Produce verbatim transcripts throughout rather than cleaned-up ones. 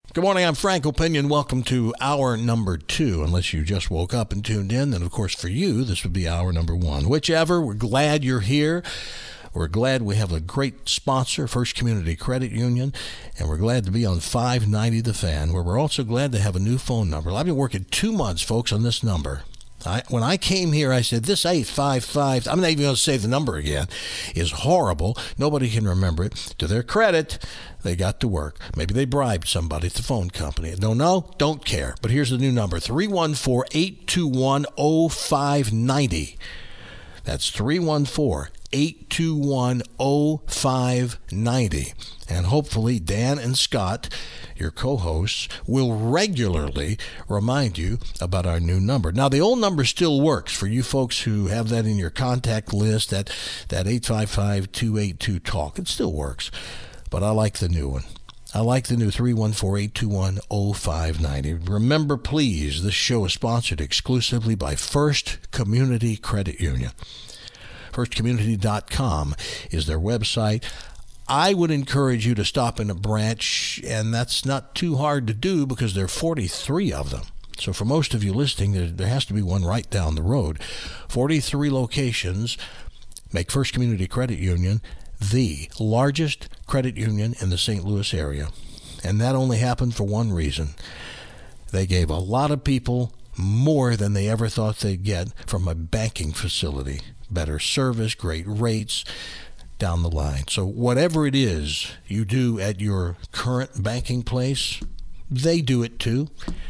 Good morning, I'm Frank Opinion. Welcome to hour number two. Unless you just woke up and tuned in, then of course for you, this would be hour number one. Whichever, we're glad you're here. We're glad we have a great sponsor, First Community Credit Union, and we're glad to be on five ninety The Fan, where we're also glad to have a new phone number. I've been working two months, folks, on this number. I, when I came here, I said, this eight five five, I'm not even going to say the number again, is horrible. Nobody can remember it. To their credit, they got to work. Maybe they bribed somebody at the phone company. Don't know? Don't care. But here's the new number, three one four, eight two one, zero five nine zero. That's three one four, eight two one, zero five nine zero. And hopefully Dan and Scott, your co-hosts, will regularly remind you about our new number. Now, the old number still works for you folks who have that in your contact list, that, that eight five five, two eight two, talk. It still works. But I like the new one. I like the new three one four, eight two one, zero five nine zero. Remember, please, this show is sponsored exclusively by First Community Credit Union. first community dot com is their website. I would encourage you to stop in a branch, and that's not too hard to do because there are forty-three of them. So for most of you listening, there, there has to be one right down the road. forty-three locations make First Community Credit Union the largest credit union in the Saint Louis area. And that only happened for one reason. They gave a lot of people more than they ever thought they'd get from a banking facility. Better service, great rates, down the line. So whatever it is you do at your current banking place, they do it too.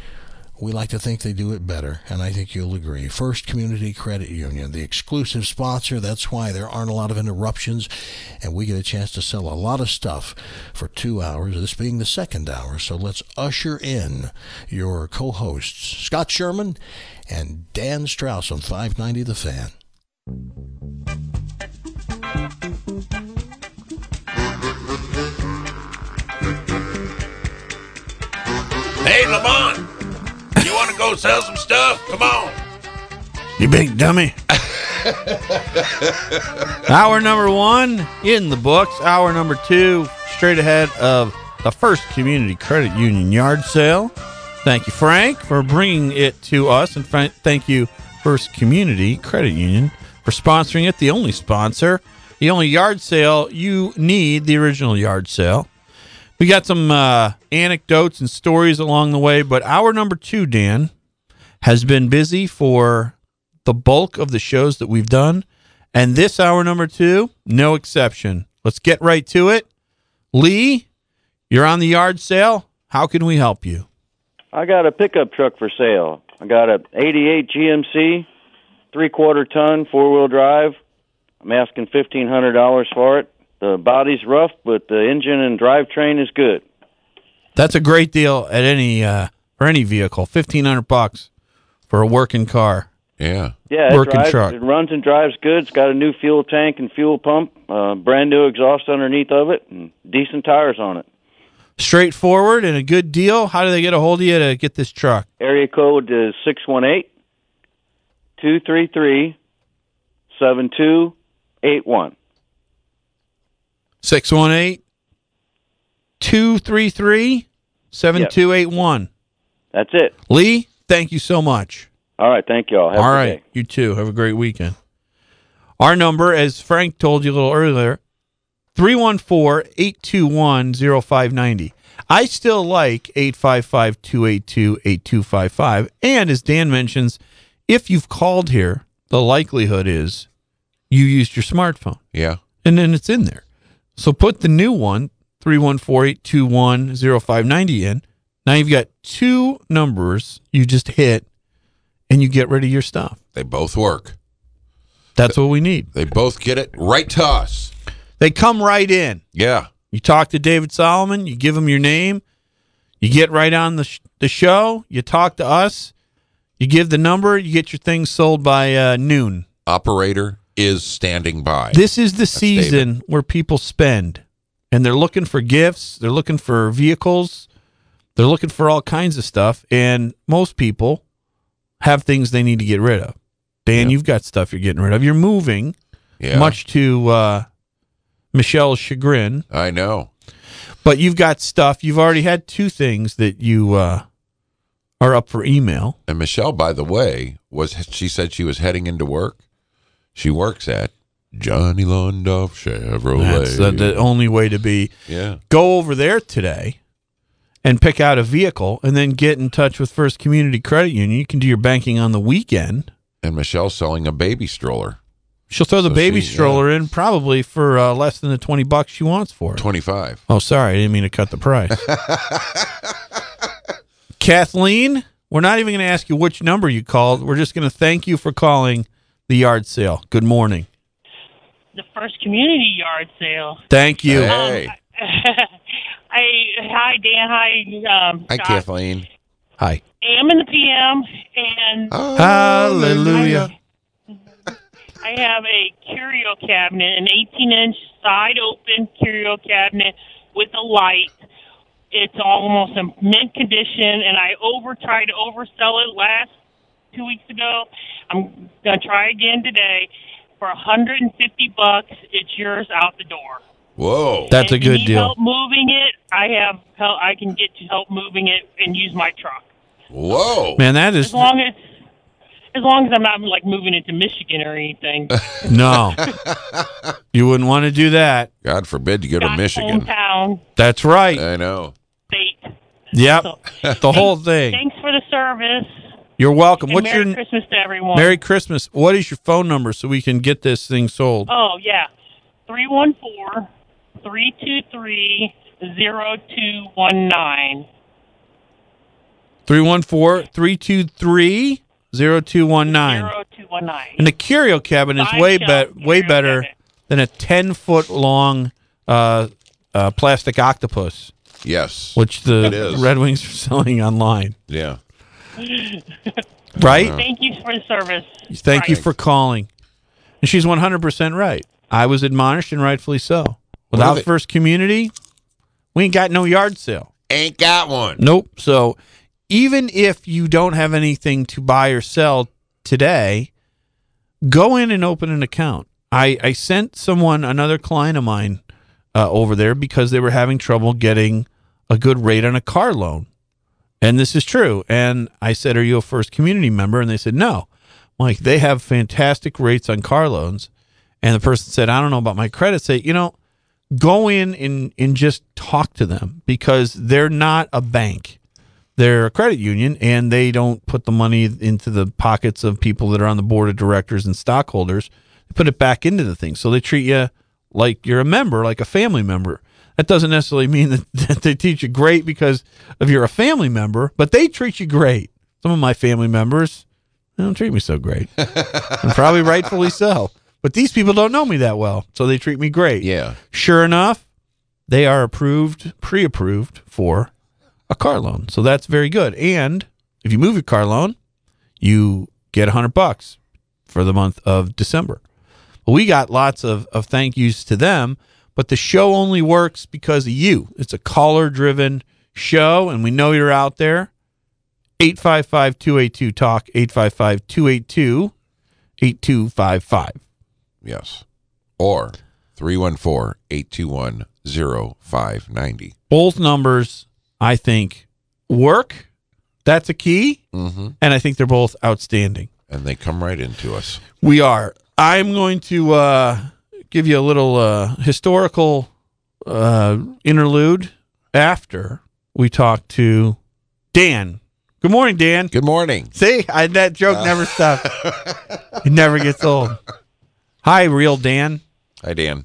We like to think they do it better, and I think you'll agree. First Community Credit Union, the exclusive sponsor. That's why there aren't a lot of interruptions, and we get a chance to sell a lot of stuff for two hours, this being the second hour. So let's usher in your co-hosts, Scott Sherman and Dan Strauss on five ninety The Fan. Hey, Lamont, you want to go sell some stuff? Come on. You big dummy. Hour number one in the books. Hour number two straight ahead of the First Community Credit Union yard sale. Thank you, Frank, for bringing it to us. And thank you, First Community Credit Union, for sponsoring it. The only sponsor, the only yard sale you need, the original yard sale. We got some uh, anecdotes and stories along the way, but hour number two, Dan, has been busy for the bulk of the shows that we've done, and this hour number two, no exception. Let's get right to it. Lee, you're on the yard sale. How can we help you? I got a pickup truck for sale. I got a eighty-eight G M C, three-quarter ton, four-wheel drive. I'm asking fifteen hundred dollars for it. The body's rough, but the engine and drivetrain is good. That's a great deal at any uh, for any vehicle. Fifteen hundred bucks for a working car. Yeah, yeah, it working drives, truck. It runs and drives good. It's got a new fuel tank and fuel pump, uh, brand new exhaust underneath of it, and decent tires on it. Straightforward and a good deal. How do they get a hold of you to get this truck? Area code is six one eight, two three three, seven two eight one. six one eight, two three three, seven two eight one. That's it. Lee, thank you so much. All right, thank you all. Have all a good right, day. You too. Have a great weekend. Our number, as Frank told you a little earlier, three one four, eight two one, zero five nine zero. I still like eight five five, two eight two, eight two five five. And as Dan mentions, if you've called here, the likelihood is you used your smartphone. Yeah. And then it's in there. So put the new one, three one four, eight two one, zero five nine zero in. Now you've got two numbers you just hit, and you get rid of your stuff. They both work. That's what we need. They both get it right to us. They come right in. Yeah. You talk to David Solomon, you give him your name, you get right on the sh- the show, you talk to us, you give the number, you get your things sold by uh, noon. Operator is standing by. This is the That's season David. where people spend, and they're looking for gifts, they're looking for vehicles, they're looking for all kinds of stuff, and most people have things they need to get rid of. Dan, Yeah. you've got stuff you're getting rid of. You're moving, Yeah. much to uh, Michelle's chagrin. I know. But you've got stuff. You've already had two things that you uh, are up for email. And Michelle, by the way, was she said she was heading into work? She works at Johnny Londoff Chevrolet. That's the, the only way to be. Yeah. Go over there today and pick out a vehicle and then get in touch with First Community Credit Union. You can do your banking on the weekend. And Michelle's selling a baby stroller. She'll throw the So baby she- stroller in probably for uh, less than the twenty bucks she wants for it. twenty-five. Oh, sorry. I didn't mean to cut the price. Kathleen, we're not even going to ask you which number you called. We're just going to thank you for calling the yard sale. Good morning. The First Community Yard Sale. Thank you. Hey. I hi Dan, hi um, Hi, Scott. Kathleen. Hi. A M in the P M, and Oh, Hallelujah. I have a curio cabinet, an eighteen inch side open curio cabinet with a light. It's almost in mint condition, and I over tried to oversell it last two weeks ago. I'm gonna try again today for one hundred fifty bucks. It's yours out the door. Whoa. That's a If you good need deal. help moving it, I have help. I can get you help moving it and use my truck. Whoa. Man, that As is long as as long as I'm not like moving it to Michigan or anything. no. You wouldn't want to do that. God forbid you go to Scott's Michigan. hometown That's right. I know. state. Yep. So, The whole thing. thanks for the service. You're welcome. And What's Merry your Christmas to everyone. Merry Christmas? What is your phone number so we can get this thing sold? Oh yeah, three one four three two three zero two one nine. three one four, three two three, zero two one nine. Zero two one nine. And the curio cabinet is Five way shelf be- way curio better cabinet. than a ten foot long uh, uh, plastic octopus, Yes. which the It is. Red Wings are selling online. Yeah. Right? Thank you for the service. Thank you Right. for calling. And she's one hundred percent right. I was admonished, and rightfully so. Without they- First Community, we ain't got no yard sale. Ain't got one. Nope. So even if you don't have anything to buy or sell today, go in and open an account. I, I sent someone, another client of mine, uh, over there because they were having trouble getting a good rate on a car loan. And this is true. And I said, are you a First Community member? And they said, no. I'm like, they have fantastic rates on car loans. And the person said, I don't know about my credit. Say, you know, go in and, and just talk to them because they're not a bank. They're a credit union, and they don't put the money into the pockets of people that are on the board of directors and stockholders. They put it back into the thing. So they treat you like you're a member, like a family member. That doesn't necessarily mean that, that they teach you great because of you're a family member, but they treat you great. Some of my family members, they don't treat me so great. And probably rightfully so. But these people don't know me that well, so they treat me great. Yeah. Sure enough, they are approved, pre-approved for a car loan. So that's very good. And if you move your car loan, you get a hundred bucks for the month of December. Well, we got lots of, of thank yous to them, but the show only works because of you. It's a caller-driven show, and we know you're out there. eight five five, two eight two, TALK, eight five five, two eight two, eight two five five. Yes. Or three one four, eight two one, zero five nine zero. Both numbers, I think, work. That's a key. Mm-hmm. And I think they're both outstanding. And they come right into us. We are. I'm going to uh, give you a little uh, historical uh, interlude after we talk to Dan. Good morning, Dan. Good morning. See, I, that joke never stops. It never gets old. Hi, real Dan. Hi, Dan.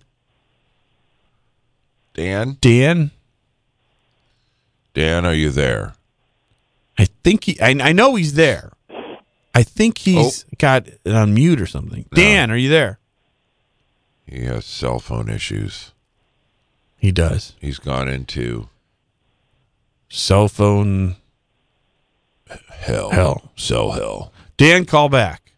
Dan? Dan, Dan, are you there? I think he, I, I know he's there. I think he's got it on mute or something. Dan, are you there? He has cell phone issues. He does. He's gone into Cell phone. hell. Hell. Cell hell. Dan, call back.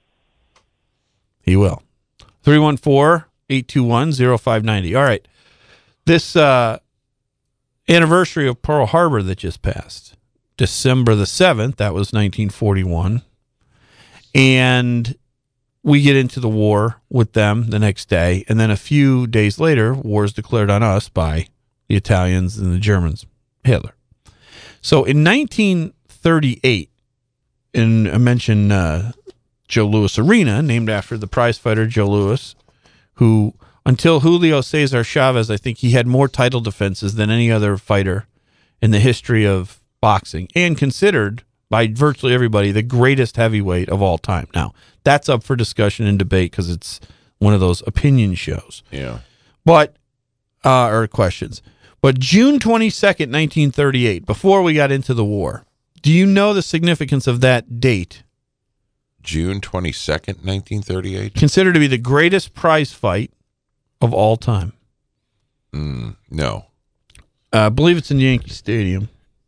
He will. three one four, eight two one, zero five nine zero. All right. This uh, anniversary of Pearl Harbor that just passed, December the seventh, that was nineteen forty-one. And we get into the war with them the next day. And then a few days later, war is declared on us by the Italians and the Germans, Hitler. So in nineteen thirty-eight, and I mentioned uh, Joe Louis Arena, named after the prize fighter Joe Louis, who, until Julio Cesar Chavez, I think he had more title defenses than any other fighter in the history of boxing, and considered by virtually everybody the greatest heavyweight of all time. Now, that's up for discussion and debate because it's one of those opinion shows. Yeah. But, uh, or questions. But June twenty-second, nineteen thirty-eight, before we got into the war, do you know the significance of that date? June twenty-second, nineteen thirty-eight? Considered to be the greatest prize fight of all time. Mm, no. Uh, I believe it's in Yankee Stadium.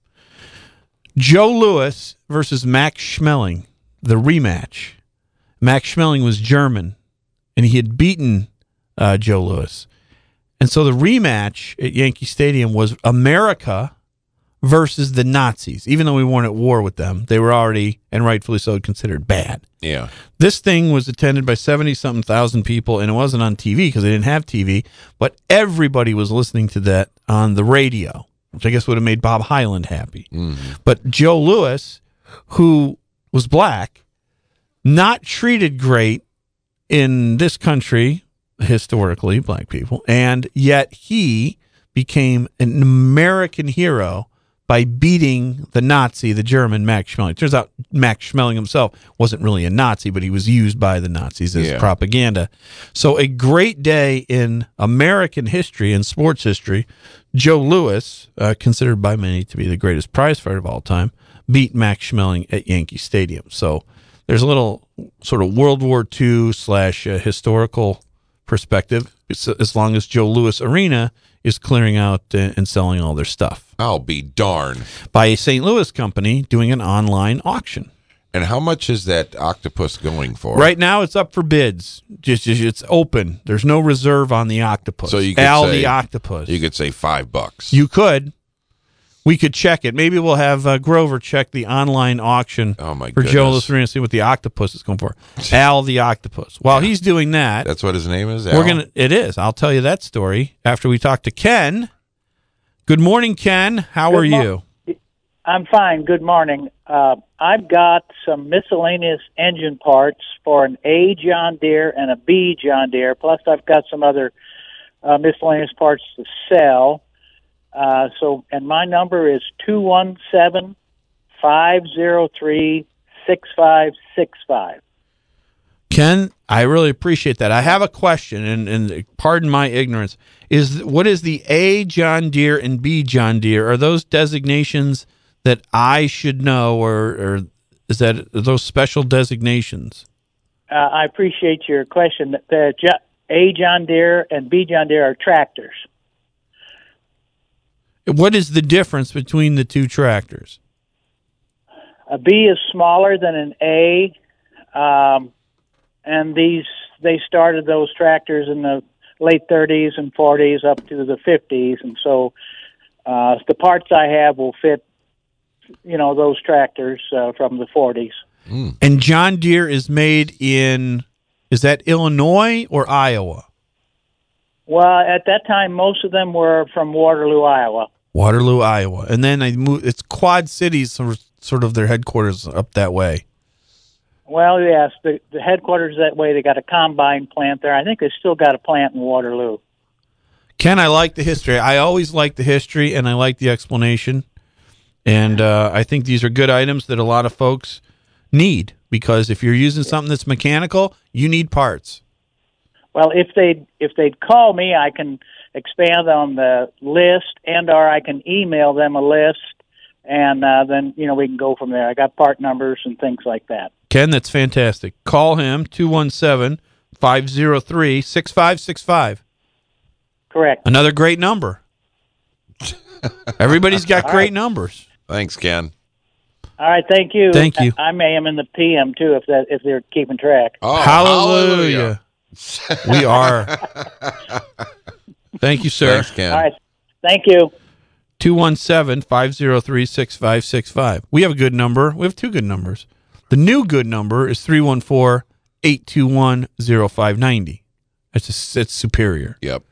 Joe Louis versus Max Schmeling, the rematch. Max Schmeling was German, and he had beaten uh, Joe Louis. And so the rematch at Yankee Stadium was America versus the Nazis. Even though we weren't at war with them, they were already, and rightfully so, considered bad. Yeah. This thing was attended by seventy-something thousand people, and it wasn't on T V because they didn't have T V, but everybody was listening to that on the radio, which I guess would have made Bob Hyland happy. Mm-hmm. But Joe Louis, who was black, not treated great in this country, historically, black people, and yet he became an American hero by beating the Nazi, the German, Max Schmeling. It turns out Max Schmeling himself wasn't really a Nazi, but he was used by the Nazis as Yeah. propaganda. So a great day in American history and sports history. Joe Louis, uh, considered by many to be the greatest prize fighter of all time, beat Max Schmeling at Yankee Stadium. So there's a little sort of World War Two slash uh, historical perspective, as long as Joe Louis Arena is clearing out uh, and selling all their stuff I'll be darned. by a Saint Louis company doing an online auction. And how much is that octopus going for? Right now, it's up for bids. Just, just it's open. There's no reserve on the octopus. So you could Al say- the octopus. You could say five bucks. You could. We could check it. Maybe we'll have uh, Grover check the online auction Oh, my for Joe goodness. Louis Arena and see what the octopus is going for. Al the octopus. While he's doing that, That's what his name is? we're Al? gonna. It is. I'll tell you that story after we talk to Ken. Good morning, Ken. How Good are mor- you? I'm fine. Good morning. Uh, I've got some miscellaneous engine parts for an A John Deere and a B John Deere. Plus, I've got some other uh, miscellaneous parts to sell. Uh, so, and my number is two one seven, five zero three, six five six five. Ken, I really appreciate that. I have a question, and, and pardon my ignorance. Is what is the A John Deere and B John Deere? Are those designations that I should know, or, or is that are those special designations? Uh, I appreciate your question. The Jo- A John Deere and B John Deere are tractors. What is the difference between the two tractors? A B is smaller than an A, um, and these they started those tractors in the late thirties and forties up to the fifties, and so uh, the parts I have will fit, you know, those tractors uh, from the forties. And John Deere is made in, is that Illinois or Iowa? Well, at that time, most of them were from Waterloo, Iowa. Waterloo, Iowa. And then I move, it's Quad Cities, sort of- sort of their headquarters up that way. Well, yes, the, the headquarters that way. They got a combine plant there. I think they still got a plant in Waterloo. Ken, I like the history. I always like the history, and I like the explanation. And uh, I think these are good items that a lot of folks need, because if you're using something that's mechanical, you need parts. Well, if they if they'd call me, I can expand on the list, and or I can email them a list, and uh, then you know we can go from there. I got part numbers and things like that. Ken, that's fantastic. Call him, two one seven, five zero three, six five six five. Correct. Another great number. Everybody's got great numbers. Thanks, Ken. All right, thank you. Thank you. I, I may am in the P M too if that if they're keeping track. Oh, Hallelujah. We are. Thank you, sir. Thanks, Ken. All right, thank you. two one seven, five zero three, six five six five. We have a good number. We have two good numbers. The new good number is three one four, eight two one, zero five nine zero. It's, a, it's superior. Yep.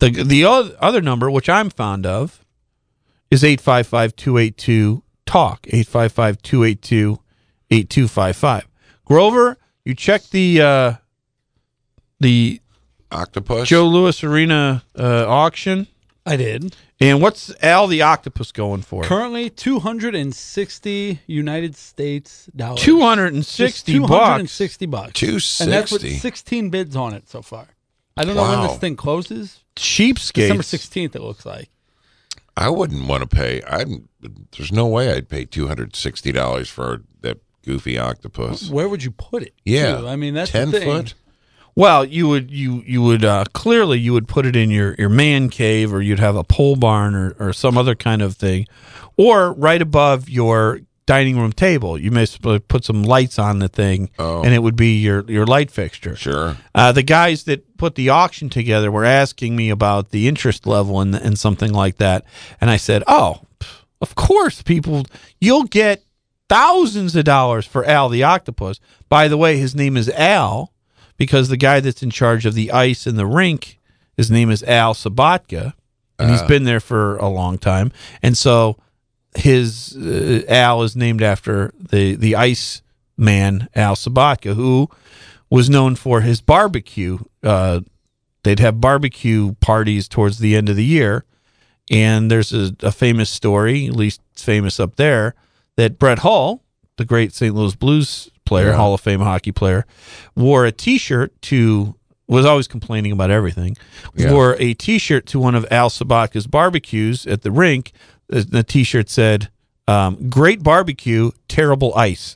The the other number, which I'm fond of, is eight five five, two eight two, talk, eight five five, two eight two, eight two five five. Grover, you check the uh, the Octopus? Joe Louis Arena uh, auction. I did. And what's Al the Octopus going for? Currently two hundred sixty United States dollars. two hundred sixty Just bucks. two hundred sixty bucks. two And that's with sixty. sixteen bids on it so far. I don't know when Wow. this thing closes. Cheapskates. December sixteenth, it looks like. I wouldn't want to pay. I there's no way I'd pay two hundred sixty dollars for that goofy octopus. Where would you put it? Yeah, too? I mean, that's ten the thing. foot. Well, you would you you would uh, clearly you would put it in your, your man cave, or you'd have a pole barn or, or some other kind of thing, or right above your dining room table. You may put some lights on the thing, Oh. and it would be your, your light fixture. Sure. Uh, the guys that put the auction together were asking me about the interest level and and something like that, and I said, "Oh, of course, people, you'll get thousands of dollars for Al the Octopus." By the way, his name is Al because the guy that's in charge of the ice and the rink, his name is Al Sabatka, and he's Ah. been there for a long time, and so his uh, Al is named after the the ice man Al Sabatka, who was known for his barbecue. Uh, they'd have barbecue parties towards the end of the year, and there's a, a famous story, at least it's famous up there, that Brett Hull, the great Saint Louis Blues player, Yeah. Hall of Fame hockey player, wore a T-shirt to, was always complaining about everything, Yeah. wore a T-shirt to one of Al Sabatka's barbecues at the rink. The, the T-shirt said, um, "Great barbecue, terrible ice."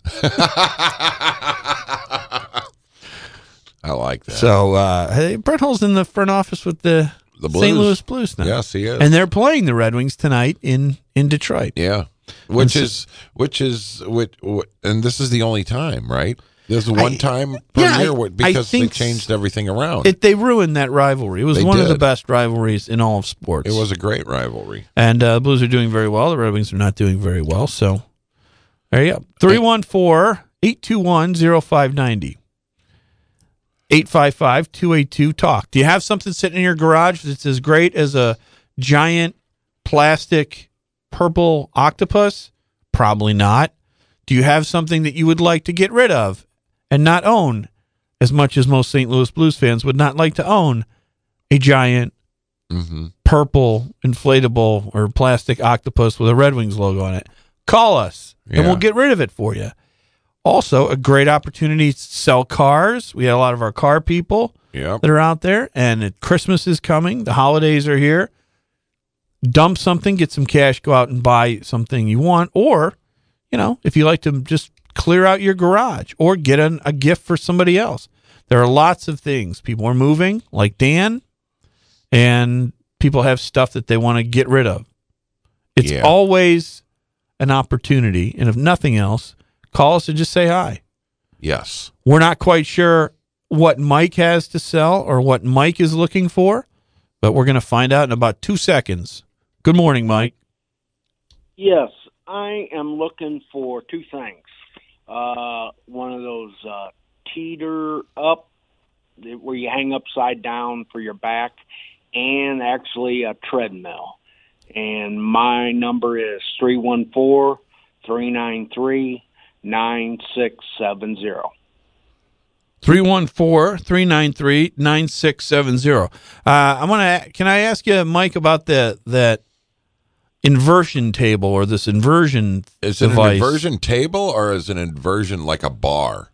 I like that. So uh, hey, Brett Hull's in the front office with the, The Saint Blues. Louis Blues now. Yes, he is. And they're playing the Red Wings tonight in, in Detroit. yeah, which And so- is which is which, which, and this is the only time, right? There's one time per yeah, year I- wh- I because they think changed everything around. It, they ruined that rivalry. It was They one of the did. best rivalries in all of sports. It was a great rivalry. And uh, the Blues are doing very well. The Red Wings are not doing very well. So there you go. three one four, eight two one, oh five nine zero. eight five five, two eight two, talk. Do you have something sitting in your garage that's as great as a giant plastic purple octopus? Probably not. Do you have something that you would like to get rid of and not own, as much as most Saint Louis Blues fans would not like to own a giant Mm-hmm. purple inflatable or plastic octopus with a Red Wings logo on it? Call us and Yeah. we'll get rid of it for you. Also, a great opportunity to sell cars. We had a lot of our car people Yep. that are out there, and it- Christmas is coming. The holidays are here. Dump something, get some cash, go out and buy something you want. Or, you know, if you like to just clear out your garage or get an, a gift for somebody else. There are lots of things. People are moving, like Dan, and people have stuff that they want to get rid of. It's Yeah. always an opportunity. And if nothing else, call us and just say hi. Yes. We're not quite sure what Mike has to sell or what Mike is looking for, but we're going to find out in about two seconds. Good morning, Mike. Yes, I am looking for two things. Uh, one of those uh, teeter up where you hang upside down for your back, and actually a treadmill. And my number is three one four, three nine three, nine six seven zero. three one four, three nine three, nine six seven zero. Uh, I want to. Can I ask you, Mike, about the that inversion table or this inversion Is it device? an inversion table or is it an inversion like a bar?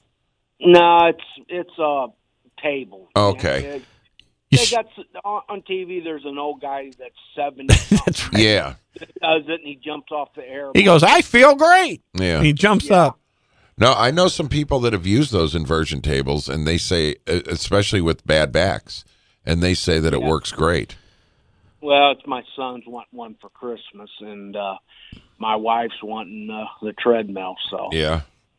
No, it's it's a table. Okay. It- You They sh- got s- on on T V. There's an old guy that's seventy. That's right. Yeah. that does it, and he jumps off the air. He goes, "I feel great." Yeah. And he jumps Yeah. up. No, I know some people that have used those inversion tables, and they say, e- especially with bad backs, and they say that it works great. Well, it's my son's want one for Christmas, and uh, my wife's wanting uh, the treadmill. So Yeah.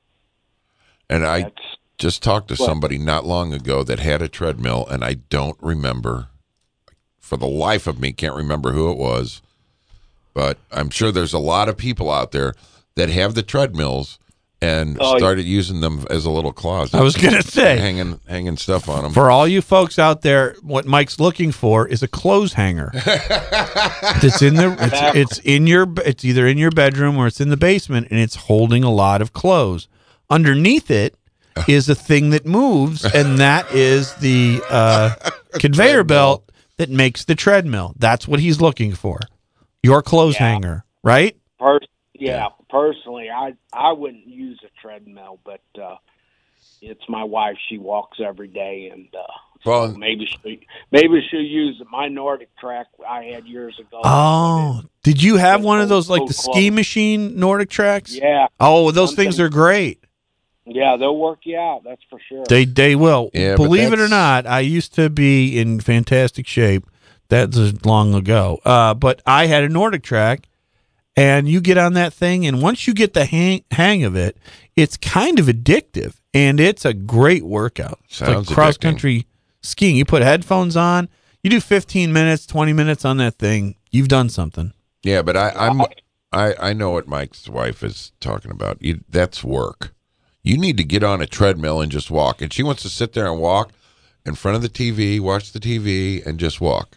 And I that's just talked to What? somebody not long ago that had a treadmill, and I don't remember, for the life of me, can't remember who it was. But I'm sure there's a lot of people out there that have the treadmills, and Oh, started using them as a little closet. I was gonna say, hanging hanging stuff on them. for all you folks out there, what Mike's looking for is a clothes hanger. It's in the it's, it's in your it's either in your bedroom or it's in the basement, and it's holding a lot of clothes. Underneath it is a thing that moves, and that is the uh, conveyor belt that makes the treadmill. That's what he's looking for. Your clothes Yeah. hanger, right? Pers- yeah, personally, I I wouldn't use a treadmill, but uh, it's my wife. She walks every day, and uh, Well, so maybe she maybe she'll use my Nordic track I had years ago. Oh, did you have It's one of so- those like so the close. ski machine Nordic tracks? Yeah, Oh, those Something- things are great. yeah, they'll work you out. That's for sure. They they will. Yeah, but Believe it or that's- not, I used to be in fantastic shape. That's long ago. Uh, but I had a Nordic track, and you get on that thing, and once you get the hang, hang of it, it's kind of addictive, and it's a great workout. It's Sounds like cross country skiing. You put headphones on, you do fifteen minutes, twenty minutes on that thing. You've done something. Yeah, but I, I'm I, I know what Mike's wife is talking about. You, that's work. You need to get on a treadmill and just walk. And she wants to sit there and walk in front of the T V, watch the T V, and just walk.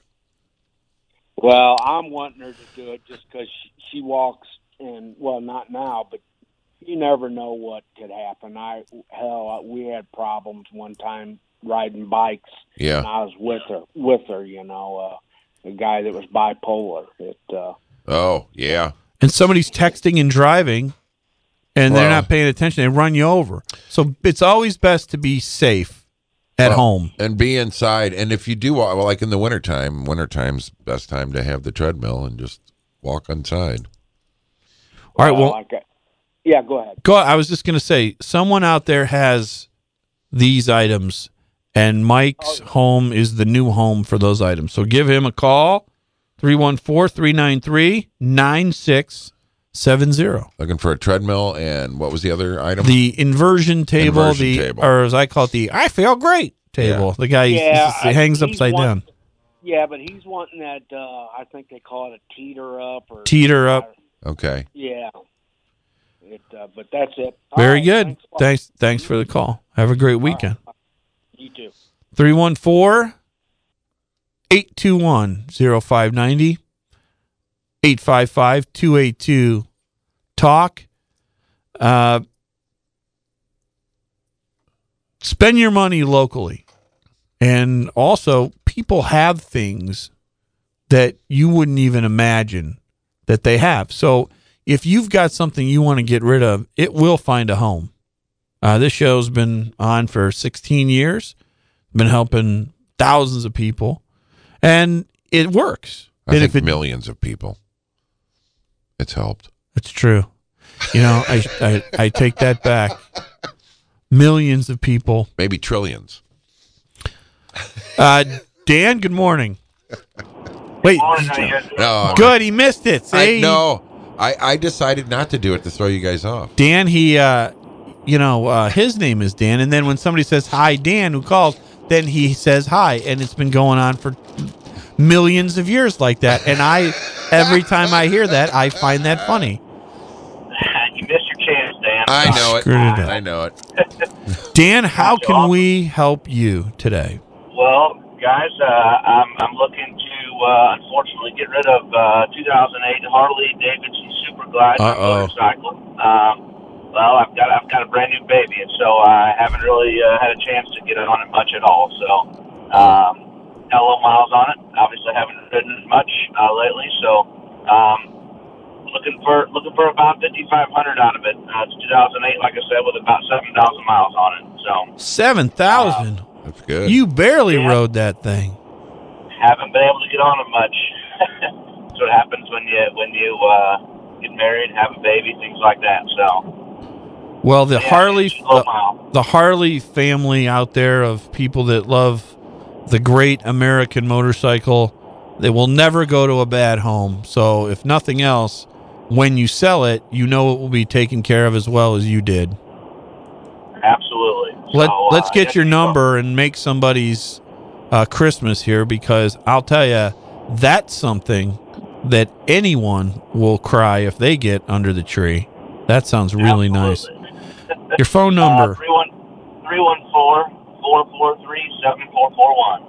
Well, I'm wanting her to do it just because she, she walks, and well, not now, but you never know what could happen. I hell, we had problems one time riding bikes. Yeah. And I was with her, with her, you know, uh, a guy that was bipolar. It, uh, Oh, yeah. And somebody's texting and driving, and they're Well- not paying attention. They run you over. So it's always best to be safe at Well, home. and be inside. And if you do, well, like in the wintertime, wintertime's best time to have the treadmill and just walk inside. All right, well, like, uh, yeah, go ahead. Go. I was just going to say, someone out there has these items, and Mike's home is the new home for those items. So give him a call, three one four, three nine three, nine six seven zero. Looking for a treadmill, and what was the other item? The inversion table, Inversion the table. or as I call it, the I feel great table. Yeah. The guy Yeah, he hangs he's upside one- down. Yeah, but he's wanting that. Uh, I think they call it a teeter up or Teeter up. Okay. Yeah. It, uh, but that's it. All Very right, good. thanks a lot. Thanks. Thanks for the call. Have a great weekend. You too. three one four, eight two one, zero five nine zero, eight five five, two eight two, talk. Uh, spend your money locally. And also, people have things that you wouldn't even imagine that they have. So if you've got something you want to get rid of, it will find a home. Uh, this show's been on for sixteen years, been helping thousands of people, and it works. I and think if it, millions of people. It's helped. it's true. You know, I, I I take that back. Millions of people. Maybe trillions. Uh, Dan, good morning. Wait, No, good. He missed it. I See? no. I, I decided not to do it to throw you guys off. Dan, he, uh, you know, uh, his name is Dan, and then when somebody says hi, Dan, who calls, then he says hi, and it's been going on for millions of years like that. And I, every time I hear that, I find that funny. You missed your chance, Dan. I know it. Screwed it up. I know it. Dan, how can we help you today? Well, guys, uh, I'm I'm looking to uh, unfortunately get rid of uh, two thousand eight Harley Davidson Super Glide Uh-oh. motorcycle. Um, well, I've got I've got a brand new baby, and so I haven't really uh, had a chance to get on it much at all. So, um, got a little miles on it. Obviously, haven't ridden as much uh, lately. So, um, looking for looking for about fifty-five hundred out of it. Uh, it's two thousand eight, like I said, with about seven thousand miles on it. So, seven thousand. That's good. You barely Yeah. rode that thing. haven't been able to get on it much. That's what happens when you when you uh, get married, have a baby, things like that. So, Well, the yeah, Harley, it's a low the, mile. the Harley family out there of people that love the great American motorcycle, they will never go to a bad home. So, if nothing else, when you sell it, you know it will be taken care of as well as you did. Absolutely. Let So, Let's uh, get yes, your you number and make somebody's uh, Christmas here, because I'll tell you, that's something that anyone will cry if they get under the tree. That sounds really nice. Absolutely. Your phone number. Uh, three one four, four four three, seven four four one.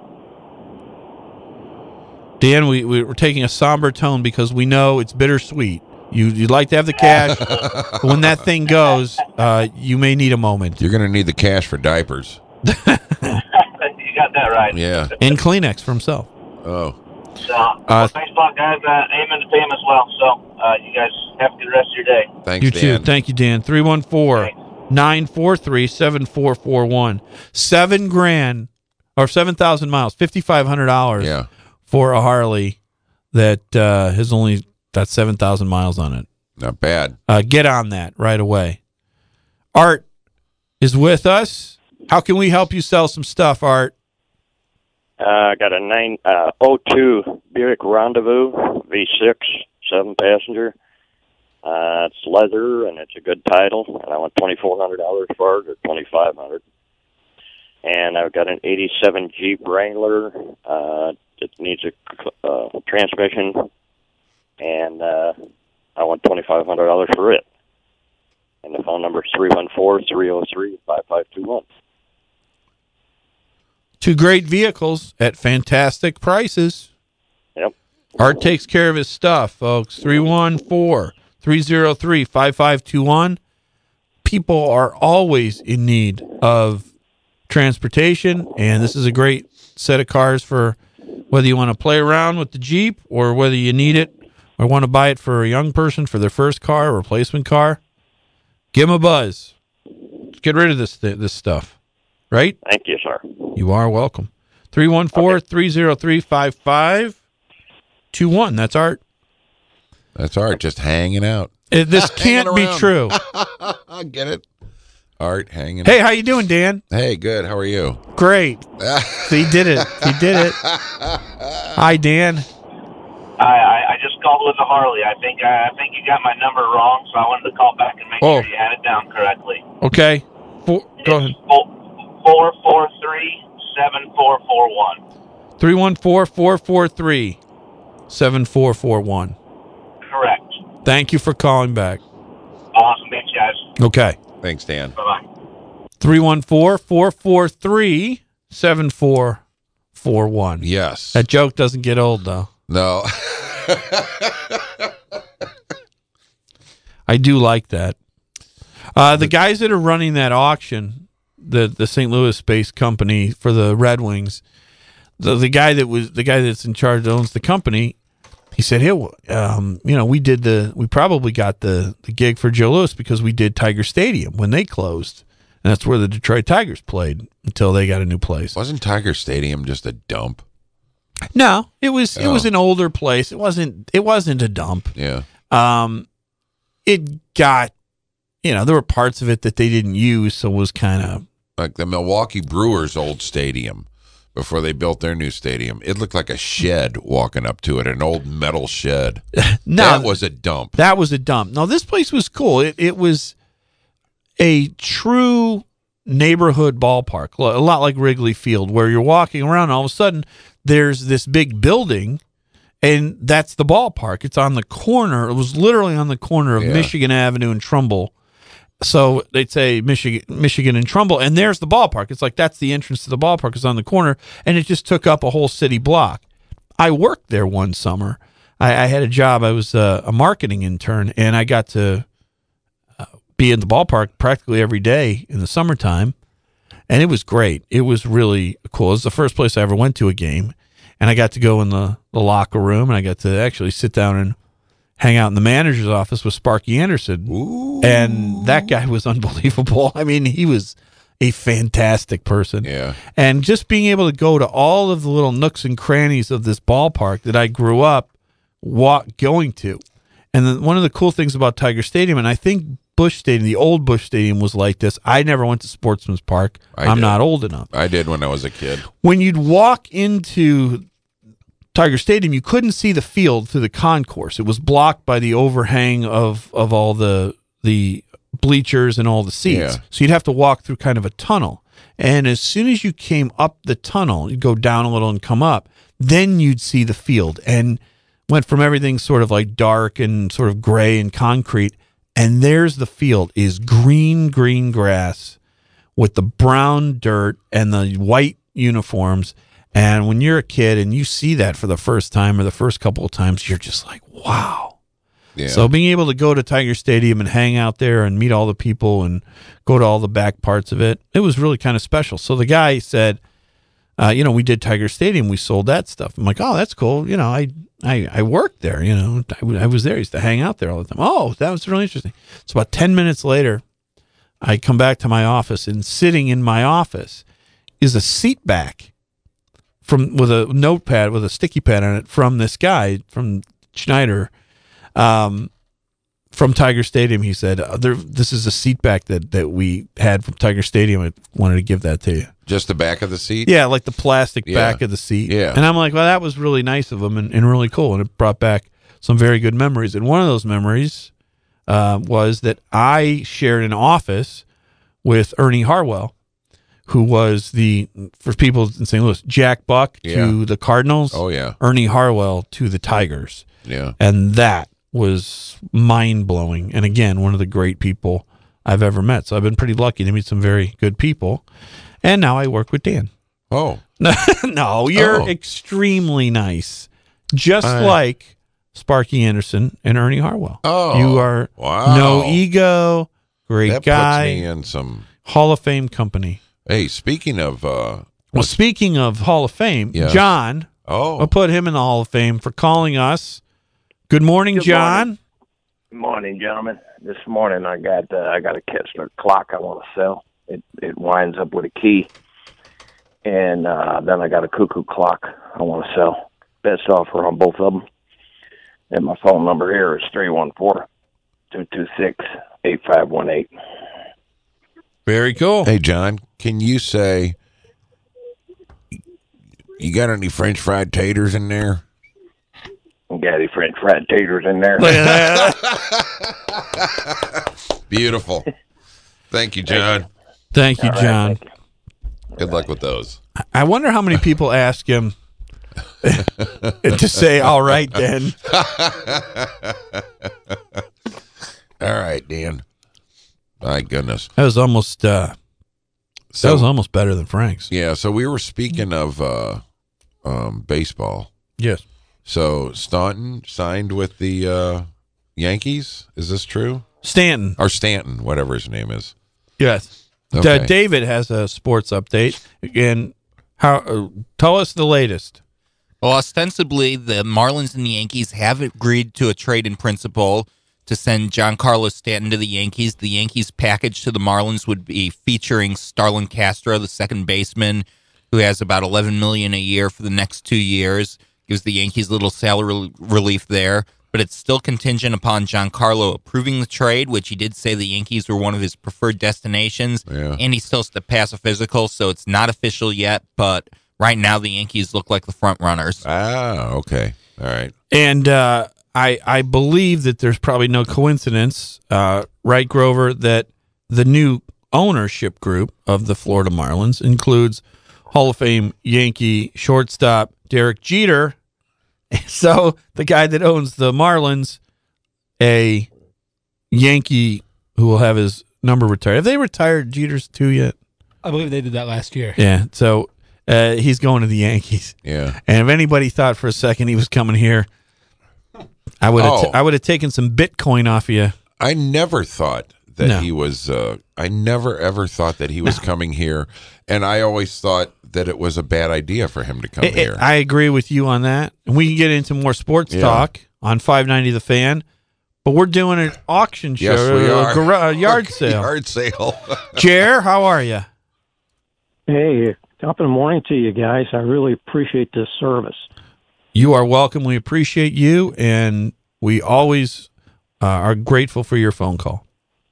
Dan, we, we we're taking a somber tone because we know it's bittersweet. You you'd like to have the cash, but when that thing goes, uh, you may need a moment. You're going to need the cash for diapers. You got that right. Yeah. And Kleenex for himself. Oh. So, uh, thanks a lot, guys. Uh, amen to Pam as well. So, uh, you guys have a good rest of your day. Thanks, you Dan. too. Thank you, Dan. three one four, nine four three, seven four four one. Seven grand or seven thousand miles, fifty-five hundred dollars Yeah. for a Harley that uh, has only got seven thousand miles on it. Not bad. Uh, get on that right away. Art is with us. How can we help you sell some stuff, Art? Uh, I got a nine uh, oh two Buick Rendezvous V six, seven passenger. Uh, it's leather and it's a good title, and I want twenty four hundred dollars for it, or twenty five hundred. And I've got an eighty seven Jeep Wrangler. Uh, it needs a uh, transmission, and uh, I want twenty five hundred dollars for it. And the phone number is three one four, three oh three, five five two one. Two great vehicles at fantastic prices. Yep. Art takes care of his stuff, folks. three one four, three oh three, five five two one. People are always in need of transportation, and this is a great set of cars for whether you want to play around with the Jeep or whether you need it or want to buy it for a young person for their first car, a replacement car. Give them a buzz. Let's get rid of this th- this stuff. Right? Thank you, sir. You are welcome. three one four, three oh three, five five two one. That's Art. That's Art, just hanging out. Uh, This can't be true. I get it. Art hanging Hey, out. how you doing, Dan? Hey, good. How are you? Great. So he did it. He did it. Hi, Dan. I, I, I just called with the Harley. I think I, I think you got my number wrong, so I wanted to call back and make Oh. sure you had it down correctly. Okay. Four, go ahead. Four four three seven four four one. three one four, four four three, seven four four one. Correct. Thank you for calling back. Awesome. Thanks, guys. Okay. Thanks, Dan. Bye-bye. three one four, four four three, seven four four one. Yes. That joke doesn't get old, though. No. I do like that. Uh, the guys that are running that auction, the the Saint Louis-based company for the Red Wings, the the guy that was the guy that's in charge that owns the company, he said, "Hey, um, you know, we did the we probably got the the gig for Joe Louis because we did Tiger Stadium when they closed, and that's where the Detroit Tigers played until they got a new place." Wasn't Tiger Stadium just a dump? No, it was it Oh. was an older place. It wasn't it wasn't a dump. Yeah. Um, it got, you know, there were parts of it that they didn't use, so it was kind of Like the Milwaukee Brewers' old stadium before they built their new stadium. It looked like a shed walking up to it, an old metal shed. no, That was a dump. That was a dump. No, this place was cool. It it was a true neighborhood ballpark, a lot like Wrigley Field, where you're walking around and all of a sudden there's this big building, and that's the ballpark. It's on the corner. It was literally on the corner of Yeah. Michigan Avenue and Trumbull. So they'd say Michigan, Michigan and Trumbull, and there's the ballpark. It's like that's the entrance to the ballpark is on the corner, and it just took up a whole city block. I worked there one summer. I, I had a job. I was a, a marketing intern, and I got to uh, be in the ballpark practically every day in the summertime, and it was great. It was really cool. It was the first place I ever went to a game, and I got to go in the, the locker room, and I got to actually sit down and hang out in the manager's office with Sparky Anderson. Ooh. And that guy was unbelievable. I mean, he was a fantastic person. Yeah. And just being able to go to all of the little nooks and crannies of this ballpark that I grew up walk, going to. And then one of the cool things about Tiger Stadium, and I think Busch Stadium, the old Busch Stadium was like this. I never went to Sportsman's Park. I I'm did. not old enough. I did when I was a kid. When you'd walk into Tiger Stadium, you couldn't see the field through the concourse. It was blocked by the overhang of, of all the the bleachers and all the seats. Yeah. So you'd have to walk through kind of a tunnel. And as soon as you came up the tunnel, you'd go down a little and come up, then you'd see the field. And went from everything sort of like dark and sort of gray and concrete, and there's the field is green, green grass with the brown dirt and the white uniforms. And when you're a kid and you see that for the first time or the first couple of times, you're just like, wow. Yeah. So being able to go to Tiger Stadium and hang out there and meet all the people and go to all the back parts of it, it was really kind of special. So the guy said, uh, you know, we did Tiger Stadium. We sold that stuff. I'm like, oh, that's cool. You know, I I, I worked there. You know, I, I was there. I used to hang out there all the time. Oh, that was really interesting. So about ten minutes later, I come back to my office, and sitting in my office is a seat back from with a notepad with a sticky pad on it from this guy from Schneider, um, from Tiger Stadium. He said, uh, there, "This is a seat back that that we had from Tiger Stadium. I wanted to give that to you." Just the back of the seat? Yeah, like the plastic Yeah. back of the seat. Yeah. And I'm like, well, that was really nice of him and, and really cool. And it brought back some very good memories. And one of those memories uh, was that I shared an office with Ernie Harwell, who was the, for people in Saint Louis, Jack Buck Yeah. to the Cardinals. Oh, yeah. Ernie Harwell to the Tigers. Yeah. And that was mind-blowing. And again, one of the great people I've ever met. So I've been pretty lucky to meet some very good people. And now I work with Dan. Oh. No, you're Oh. extremely nice. Just I- like Sparky Anderson and Ernie Harwell. Oh. You are Wow. no ego, great That guy, puts me in some... Hall of Fame company. Hey, speaking of... Uh, Well, speaking of Hall of Fame, Yes. John, oh. I'll put him in the Hall of Fame for calling us. Good morning, Good John. morning. Morning, gentlemen. This morning I got uh, I got a Kistler clock I want to sell. It it winds up with a key, and uh, then I got a cuckoo clock I want to sell. Best offer on both of them. And my phone number here is three one four, two two six, eight five one eight. Very cool. Hey, John, can you say, you got any French fried taters in there? Got any French fried taters in there? Look at that. Beautiful. Thank you, John. Thank you, All right, John. thank you. Good luck with those. I wonder how many people ask him to say, all right, then. All right, Dan. My goodness. That was almost uh, So, that was almost better than Frank's. yeah, so we were speaking of uh, um, baseball. Yes. So Staunton signed with the uh, Yankees. Is this true? Stanton. Or Stanton, whatever his name is. Yes. Okay. Uh, David has a sports update. And how? Uh, tell us the latest. Well, ostensibly, the Marlins and the Yankees have agreed to a trade in principle to send Giancarlo Stanton to the Yankees. The Yankees package to the Marlins would be featuring Starlin Castro, the second baseman, who has about eleven million dollars a year for the next two years. Gives the Yankees a little salary relief there, but it's still contingent upon Giancarlo approving the trade, which he did say the Yankees were one of his preferred destinations, Yeah. and he still has to pass a physical, so it's not official yet, but right now the Yankees look like the front runners. Ah, okay. All right. And uh, I I believe that there's probably no coincidence, uh, right, Grover, that the new ownership group of the Florida Marlins includes Hall of Fame Yankee shortstop Derek Jeter. So the guy that owns the Marlins, a Yankee who will have his number retired. Have they retired Jeter's too yet? I believe they did that last year. Yeah. So uh, he's going to the Yankees. Yeah. And if anybody thought for a second he was coming here, I would have Oh. t- I would have taken some Bitcoin off of you. I never thought that No. he was, uh, I never ever thought that he was coming here. And I always thought that it was a bad idea for him to come It- it- here. I agree with you on that. And we can get into more sports Yeah. talk on five ninety The Fan. But we're doing an auction show, Yes, we a are. gara- a yard sale. Yard sale. Jer, how are you? Hey, top of the morning to you guys. I really appreciate this service. You are welcome. We appreciate you, and we always uh, are grateful for your phone call.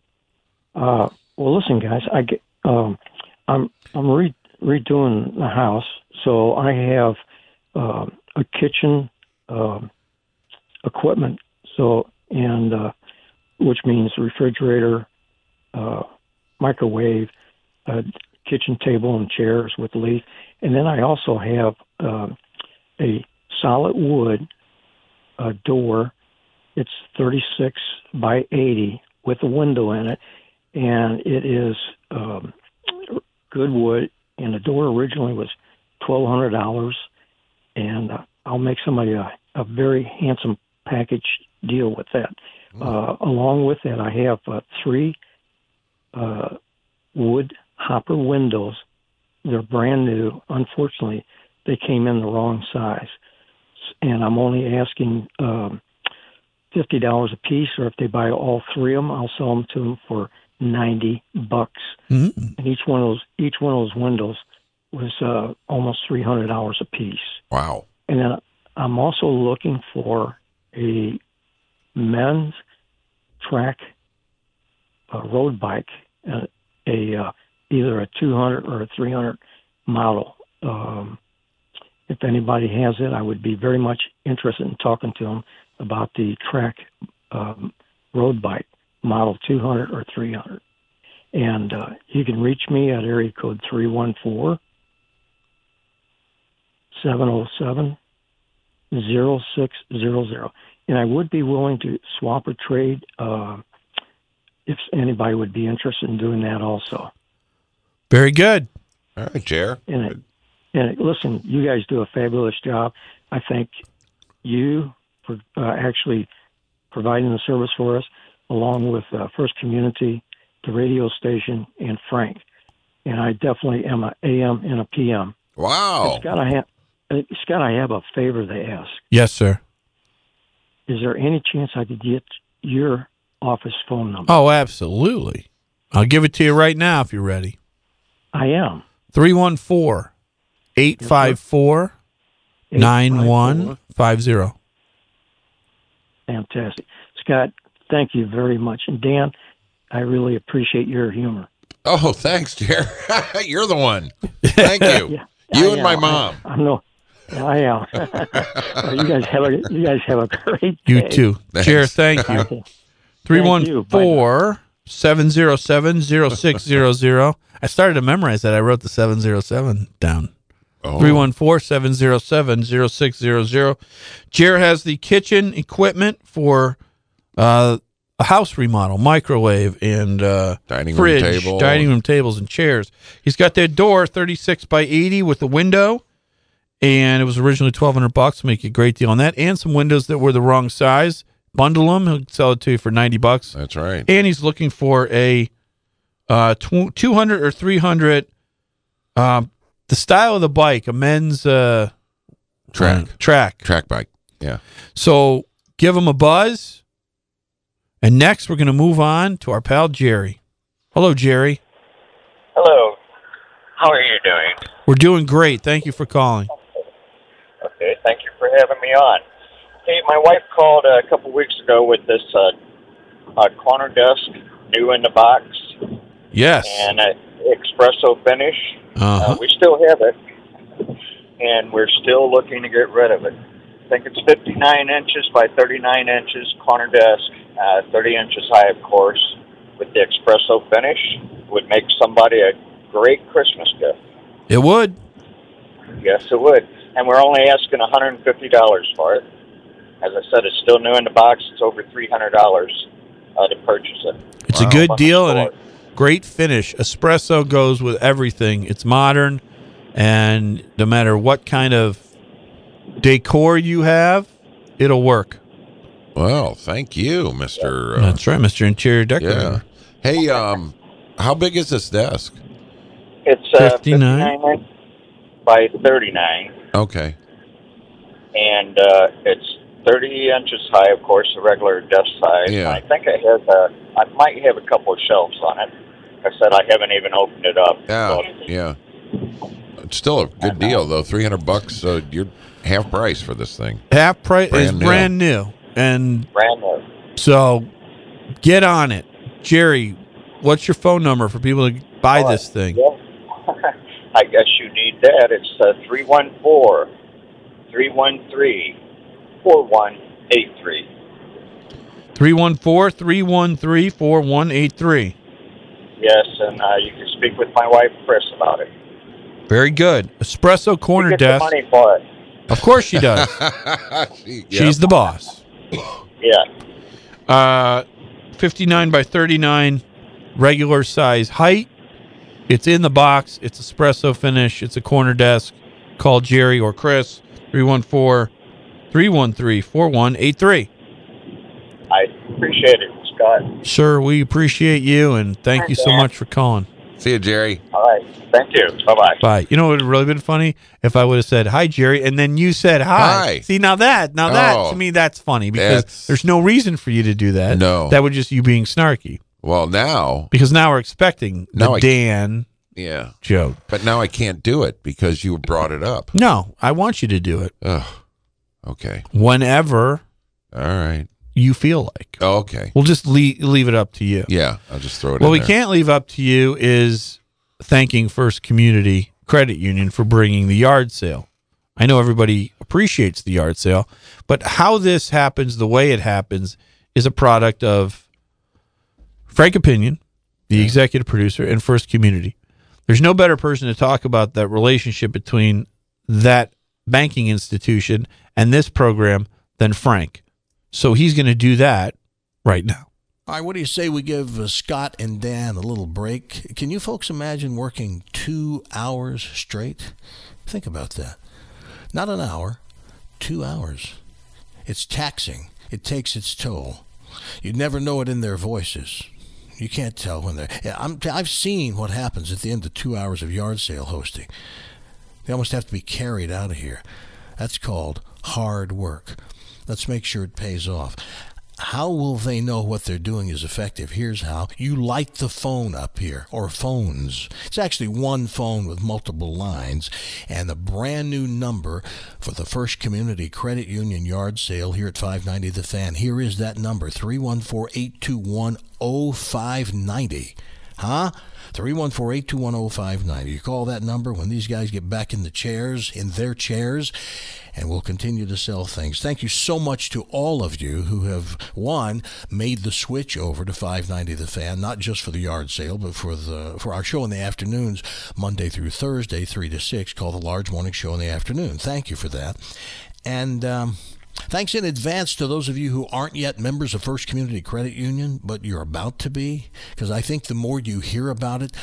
Uh, well, listen, guys. I get, um, I'm I'm re- redoing the house, so I have uh, a kitchen um equipment. So and uh, which means refrigerator, uh, microwave, uh, kitchen table, and chairs with leaf. And then I also have uh, a solid wood uh, door. It's thirty-six by eighty with a window in it, and it is um, good wood. And the door originally was twelve hundred dollars, and uh, I'll make somebody a, a very handsome package deal with that. Uh, along with that, I have uh, three uh, wood hopper windows. They're brand new. Unfortunately, they came in the wrong size, and I'm only asking um, fifty dollars a piece. Or if they buy all three of them, I'll sell them to them for ninety bucks. Mm-hmm. And each one of those, each one of those windows was uh, almost three hundred dollars a piece. Wow! And then I'm also looking for a men's track uh, road bike, uh, a uh, either a two hundred or a three hundred model. Um, if anybody has it, I would be very much interested in talking to them about the track um, road bike, model two hundred or three hundred. And uh, you can reach me at area code three one four, seven oh seven, oh six zero zero. And I would be willing to swap or trade uh, if anybody would be interested in doing that also. Very good. All right, Jer. And, it, and it, listen, you guys do a fabulous job. I thank you for uh, actually providing the service for us, along with uh, First Community, the radio station, and Frank. And I definitely am a A M and a P M. Wow. Scott, I have, uh, Scott, I have a favor to ask. Yes, sir. Is there any chance I could get your office phone number? Oh, absolutely. I'll give it to you right now if you're ready. I am. three one four, eight five four, nine one five zero. Fantastic. Scott, thank you very much. And Dan, I really appreciate your humor. Oh, thanks, Jer. You're the one. Thank you. Yeah, you I and my am. mom. I, I'm no, I am. Well, you guys have a you guys have a great day. You too. Jer, thank you. Okay. three one four, seven oh seven, oh six zero zero. I started to memorize that. I wrote the seven oh seven down. Oh. three one four, seven oh seven, oh six zero zero. Jer has the kitchen equipment for uh, a house remodel, microwave and uh, dining fridge, room table. dining room tables and chairs. He's got that door thirty-six by eighty with a window, and it was originally twelve hundred bucks. Make a great deal on that, and some windows that were the wrong size. Bundle them. He'll sell it to you for ninety bucks. That's right. And he's looking for a uh, tw- two hundred or three hundred. Um, the style of the bike, a men's uh, track, uh, track, track bike. Yeah. So give him a buzz. And next, we're going to move on to our pal Jerry. Hello, Jerry. Hello. How are you doing? We're doing great. Thank you for calling. Okay, thank you for having me on. Hey, my wife called uh, a couple weeks ago with this uh, uh, corner desk, new in the box. Yes. And uh, espresso finish. Uh-huh. Uh, we still have it, and we're still looking to get rid of it. I think it's fifty-nine inches by thirty-nine inches, corner desk, uh, thirty inches high, of course, with the espresso finish. Would make somebody a great Christmas gift. It would. Yes, it would. And we're only asking one hundred fifty dollars for it. As I said, it's still new in the box. It's over three hundred dollars uh, to purchase it. It's wow. a good deal and a great finish. Espresso goes with everything. It's modern, and no matter what kind of decor you have, it'll work. Well, thank you, Mister Uh, That's right, Mister Interior Decorator. Yeah. Hey, um, how big is this desk? It's uh, fifty-nine by thirty-nine. Okay. And uh, it's thirty inches high, of course, the regular desk size. Yeah. I think it has a, I might have a couple of shelves on it. Like I said, I haven't even opened it up. Yeah, so. yeah. It's still a good deal, though. three hundred bucks, uh, you're half price for this thing. Half price is Brand new. brand new. And brand new. So get on it. Jerry, what's your phone number for people to buy Oh, this thing? Yeah. I guess you need that. It's uh, three one four, three one three, four one eight three. three one four, three one three, four one eight three. Yes, and uh, you can speak with my wife, Chris, about it. Very good. Espresso corner You get desk. the money for it. Of course she does. she, She's the boss. Yeah. Uh, fifty-nine by thirty-nine, regular size height. It's in the box. It's espresso finish. It's a corner desk. Call Jerry or Chris, three one four, three one three, four one eight three. I appreciate it, Scott. Sir, we appreciate you, and thank you so much for calling. See you, Jerry. All right. Thank you. Bye-bye. Bye. You know what would have really been funny? If I would have said, hi, Jerry, and then you said hi. Hi. See, now that, now that, Oh. to me, that's funny because That's- there's no reason for you to do that. No. That would just you being snarky. Well, now, Because now we're expecting the Now I- Dan yeah, joke. but now I can't do it because you brought it up. No, I want you to do it Ugh. Okay. whenever All right. you feel like. Oh, okay. We'll just leave, leave it up to you. Yeah, I'll just throw it What in we there. can't leave up to you is thanking First Community Credit Union for bringing the yard sale. I know everybody appreciates the yard sale, but how this happens, the way it happens, is a product of Frank Opinion, the executive producer, and First Community. There's no better person to talk about that relationship between that banking institution and this program than Frank. So he's going to do that right now. All right, what do you say we give uh, Scott and Dan a little break? Can you folks imagine working two hours straight? Think about that. Not an hour, two hours. It's taxing. It takes its toll. You'd never know it in their voices. You can't tell when they're... Yeah, I'm, I've seen what happens at the end of two hours of yard sale hosting. They almost have to be carried out of here. That's called hard work. Let's make sure it pays off. How will they know what they're doing is effective? Here's how. You light the phone up here, or phones. It's actually one phone with multiple lines, and the brand new number for the First Community Credit Union yard sale here at five ninety The Fan. Here is that number, three one four, eight two one, zero five nine zero. Huh? three one four, eight two one, zero five nine zero. You call that number when these guys get back in the chairs, in their chairs, and we'll continue to sell things. Thank you so much to all of you who have, one, made the switch over to five ninety The Fan, not just for the yard sale, but for the for our show in the afternoons, Monday through Thursday, three to six, called the Large Morning Show in the Afternoon. Thank you for that. And um, thanks in advance to those of you who aren't yet members of First Community Credit Union, but you're about to be, because I think the more you hear about it,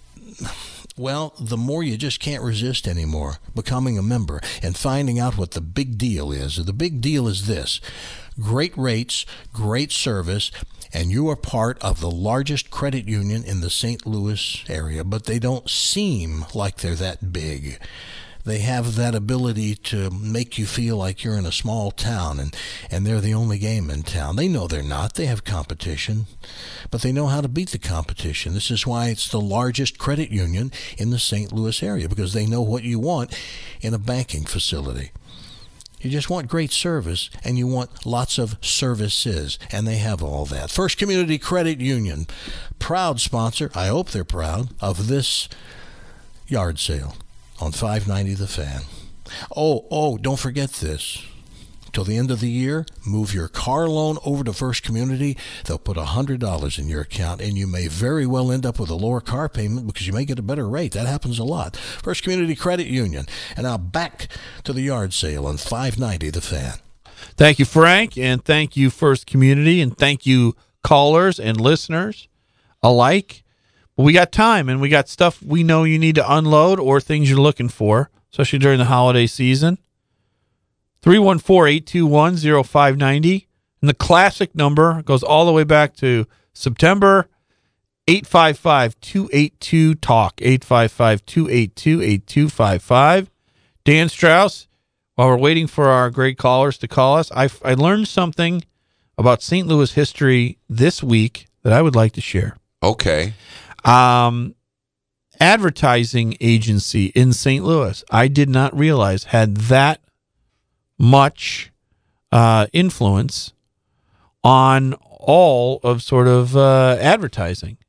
well, the more you just can't resist anymore becoming a member and finding out what the big deal is. The big deal is this: great rates, great service, and you are part of the largest credit union in the Saint Louis area, but they don't seem like they're that big. They have that ability to make you feel like you're in a small town and, and they're the only game in town. They know they're not. They have competition, but they know how to beat the competition. This is why it's the largest credit union in the Saint Louis area, because they know what you want in a banking facility. You just want great service, and you want lots of services, and they have all that. First Community Credit Union, proud sponsor, I hope they're proud, of this yard sale on five ninety The Fan. Oh, oh, don't forget this. Till the end of the year, move your car loan over to First Community. They'll put one hundred dollars in your account, and you may very well end up with a lower car payment because you may get a better rate. That happens a lot. First Community Credit Union. And now back to the yard sale on five ninety The Fan. Thank you, Frank, and thank you, First Community, and thank you, callers and listeners alike. But we got time, and we got stuff we know you need to unload or things you're looking for, especially during the holiday season. three one four, eight two one, zero five nine zero. And the classic number goes all the way back to September, eight five five, two eight two, TALK, eight five five, two eight two, eight two five five. Dan Strauss, while we're waiting for our great callers to call us, I, I learned something about Saint Louis history this week that I would like to share. Okay. Um, advertising agency in Saint Louis, I did not realize had that much uh, influence on all of sort of uh, advertising.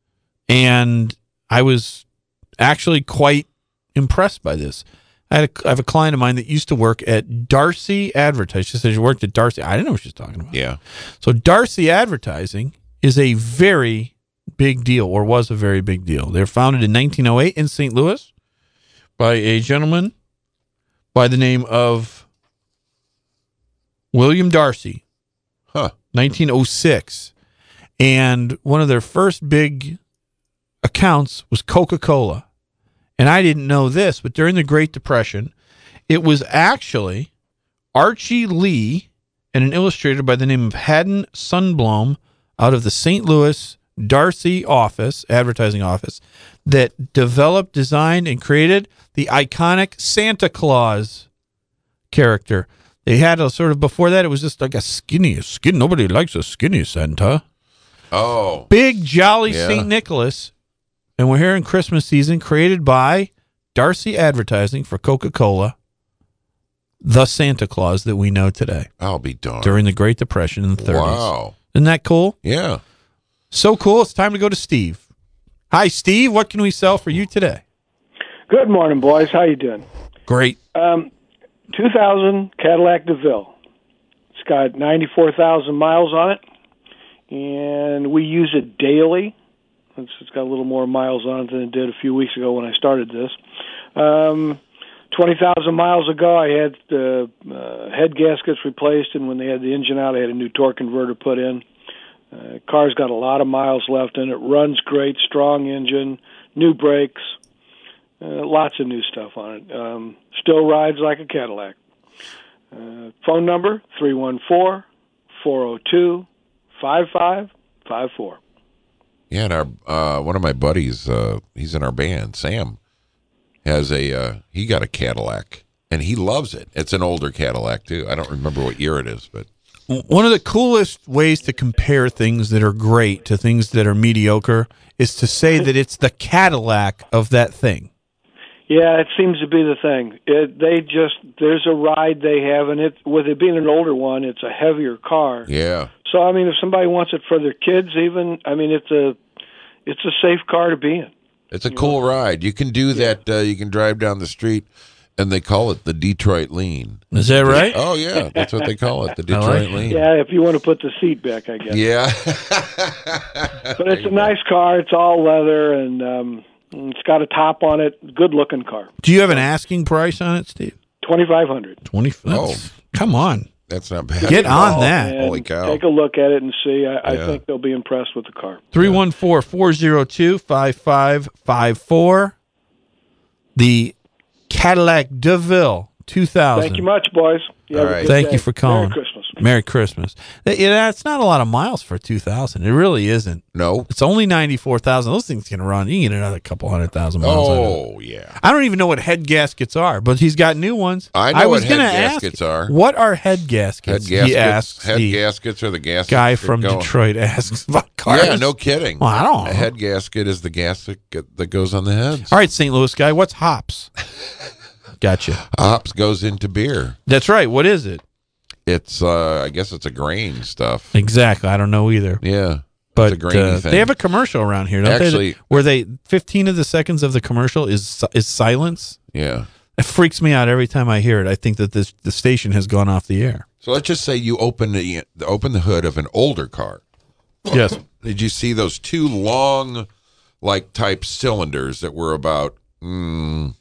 And I was actually quite impressed by this. I, had a, I have a client of mine that used to work at Darcy Advertising. She said she worked at Darcy. I didn't know what she was talking about. Yeah. So Darcy Advertising is a very big deal, or was a very big deal. They were founded in nineteen oh eight in Saint Louis by a gentleman by the name of William Darcy. Huh. nineteen oh six. And one of their first big accounts was Coca-Cola. And I didn't know this, but during the Great Depression, it was actually Archie Lee and an illustrator by the name of Haddon Sundblom out of the Saint Louis Darcy office, advertising office, that developed, designed, and created the iconic Santa Claus character. They had a sort of, before that, it was just like a skinny, skin. Nobody likes a skinny Santa. Oh. Big, jolly Yeah. Saint Nicholas. And we're here in Christmas season, created by Darcy Advertising for Coca-Cola, the Santa Claus that we know today. I'll be darned. During the Great Depression in the thirties. Wow. Isn't that cool? Yeah. So cool. It's time to go to Steve. Hi, Steve. What can we sell for you today? Good morning, boys. How you doing? Great. Um, two thousand Cadillac DeVille. It's got ninety-four thousand miles on it, and we use it daily. It's, it's got a little more miles on it than it did a few weeks ago when I started this. Um, twenty thousand miles ago, I had the uh, head gaskets replaced, and when they had the engine out, I had a new torque converter put in. Uh, car's got a lot of miles left in it. Runs great, strong engine, new brakes, uh, lots of new stuff on it. Um, still rides like a Cadillac. Uh, phone number, three one four, four oh two, five five five four. Yeah, and our uh, one of my buddies, uh, he's in our band, Sam, has a, uh, he got a Cadillac, and he loves it. It's an older Cadillac, too. I don't remember what year it is, but... One of the coolest ways to compare things that are great to things that are mediocre is to say that it's the Cadillac of that thing. Yeah, it seems to be the thing. It, they just, there's a ride they have, and it, with it being an older one, it's a heavier car. Yeah. So, I mean, if somebody wants it for their kids even, I mean, it's a, it's a safe car to be in. It's a cool ride. You can do that. Uh, you can drive down the street, and they call it the Detroit Lean. Is that right? Oh, yeah. That's what they call it, the I Detroit like Lean. Yeah, if you want to put the seat back, I guess. Yeah. But it's a nice car. It's all leather, and um, it's got a top on it. Good-looking car. Do you have an asking price on it, Steve? twenty-five hundred twenty. Oh. Come on. That's not bad. Get at on all. that. And Holy cow. Take a look at it and see. I, I Yeah. think they'll be impressed with the car. three one four, four oh two, five five five four. The Cadillac DeVille two thousand. Thank you much, boys. You have a good Thank day. you for calling. Merry Christmas. Merry Christmas. Uh, Yeah, that's not a lot of miles for two thousand. It really isn't. No. It's only ninety-four thousand. Those things can run. You can get another couple hundred thousand miles out of it. Oh, yeah. I don't even know what head gaskets are, but he's got new ones. I know was what gonna head ask, gaskets are. What are head Head gaskets? gaskets, He asks head the gaskets are the gaskets. guy that from go- Detroit asks about cars. Yeah, no kidding. Well, I don't know. A head gasket is the gasket that goes on the heads. All right, Saint Louis guy, what's hops? Gotcha. Hops goes into beer. That's right. What is it? It's, uh, I guess it's a grain stuff. Exactly. I don't know either. Yeah. But it's a grainy uh, thing. they have a commercial around here, don't Actually- they? Where they fifteen of the seconds of the commercial is is silence. Yeah. It freaks me out every time I hear it. I think that this the station has gone off the air. So let's just say you open the open the hood of an older car. Yes. Did you see those two long, like type cylinders that were about mm,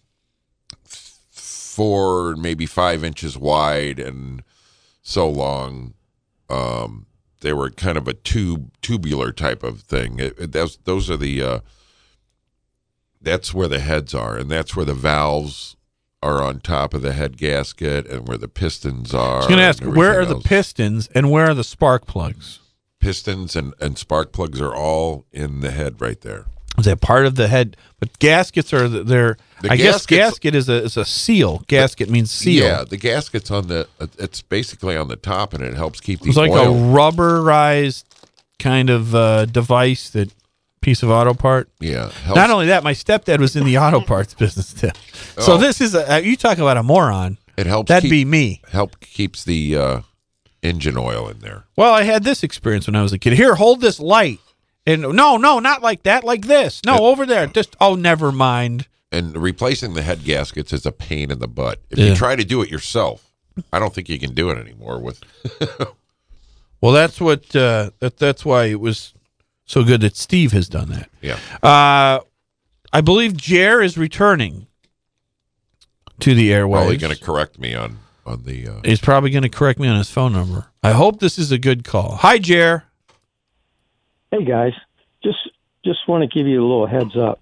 four, maybe five inches wide and so long? Um, they were kind of a tube, tubular type of thing. It, it, those, those are the. Uh, that's where the heads are, and that's where the valves are on top of the head gasket, and where the pistons are. I was going to ask, and where are everything the else. pistons and where are the spark plugs? Pistons and, and spark plugs are all in the head right there. Is that part of the head? But gaskets are the- they're. The I guess gaskets- gasket is a is a seal. Gasket means seal. Yeah, the gasket's on the. It's basically on the top, and it helps keep the It's like oil. a rubberized kind of uh, device, that piece of auto part. Yeah. Not only that, my stepdad was in the auto parts business too. So Oh. this is a you talk about a moron. It helps. That'd keep, be me. Help keeps the uh, engine oil in there. Well, I had this experience when I was a kid. Here, hold this light. And no, no, not like that. Like this. No, over there. Just oh, never mind. And replacing the head gaskets is a pain in the butt. If Yeah. you try to do it yourself, I don't think you can do it anymore. With Well, that's what uh, that that's why it was so good that Steve has done that. yeah, Uh, I believe Jer is returning to the airwaves. probably going to correct me on on the. Uh, He's probably going to correct me on his phone number. I hope this is a good call. Hi, Jer. Hey guys, just just want to give you a little heads up.